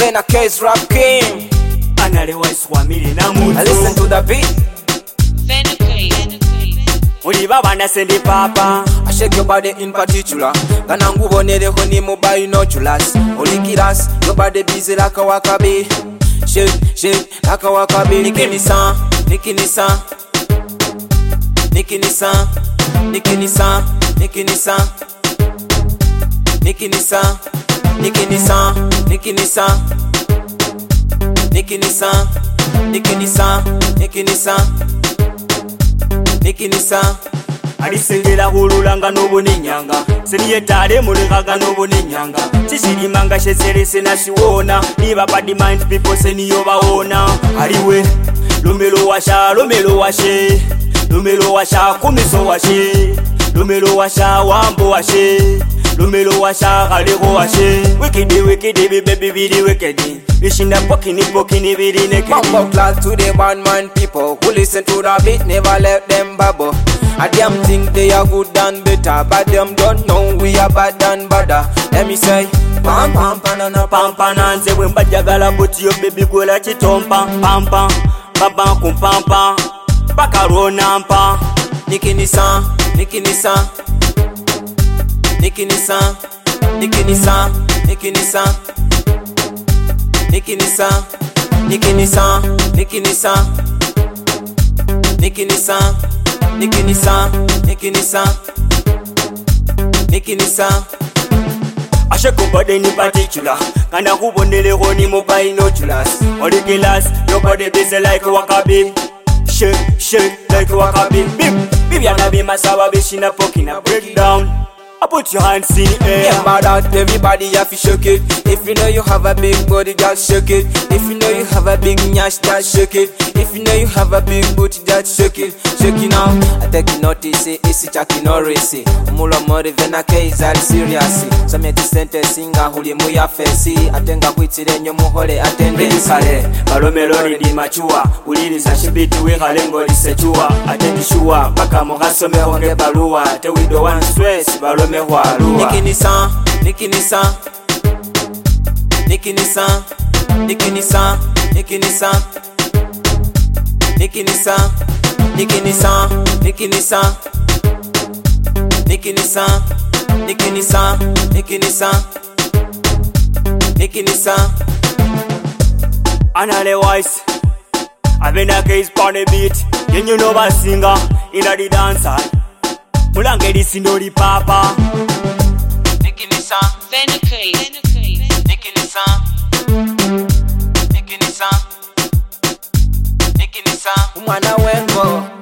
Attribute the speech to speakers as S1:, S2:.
S1: Then a case rap king.
S2: Analewa swamili na mutu.
S1: I listen to the beat.
S2: Uliba wana sendi papa.
S1: I shake your body in particular. Kana nguvo nereho ni mobile no chulas. Olikiras, your body busy like a wakabi. Shake, like a wakabi. Nikini-san, Nikini-san. Nikini-san, Nikini-san, Nikini-san. Nikini-san, Nikini-san, Nikini-san. Nikini-san, Nikini-san, Nikini-san. Nikini-san.
S2: Alisengela hululanga n'obuninyanga. Seniyetale mulekaga n'obuninyanga. Chishirimanga sheserese nasiwona. Niba bad mind people seniyobaona. Aliwe, lumelo washa, lumelo washe. Lumelo washa, kumiso washe. Lumelo washa, wambo washe. Lumelo washa, galego washe. Wikidi, baby, bidi wikidi. Ishinda pokini, bidi naked.
S1: Bumbo class to the bad mind people who listen to the beat, never let them bubble. I damn think they are good and better, but them don't know we are bad and badder. Let me say, pam pam panana pam
S2: Pananze wemba jagala buti yo baby gwela chitompa. Pam pam, baba kumpampa. Bakarona mpa.
S1: Nikini-san, Nikini-san. Nikini-san, Nikini-san, Nikini-san. Nikini-san, Nikini-san, Nikini-san. Nikini-san, Nikini-san, Nikini-san. Nikini-san.
S2: I shake your body in particular. Kana huboneleho ni mobile no chulas. Olikilas, your body busy like a wakabi. Shake like a wakabi. Bibi anabi masawa bishina pokina breakdown. I put your hands in the air.
S1: Remember that everybody have to shake it. If you know you have a big body, just shake it. If you know you have a big nyash, just shake it. If you know you have a big booty, just shake it. Shake it now. I take notice, isi chaki no race. Mulo mori vena case are serious. So me sente singa huli muya fesi. Atenga kuitire nyo muhole atende
S2: kale. Balomelo di machua. Uliriza shibiti we kalengo lisechua. Atendishua. Baka muhasome honge balua. Te we do one stress. Balome
S1: Nikini-san, Nikini-san. Nikini-san, Nikini-san, Nikini-san. Nikini-san, Nikini-san, Nikini-san. Nikini-san, Nikini-san, Nikini-san. Nikini-san.
S2: Analewa Avena case pon the beat. Then you know about singer inna the dance hall. Mulange disindori papa.
S1: Nikini-san, Nikini-san. Nikini-san, Nikini-san. Umwana wengo.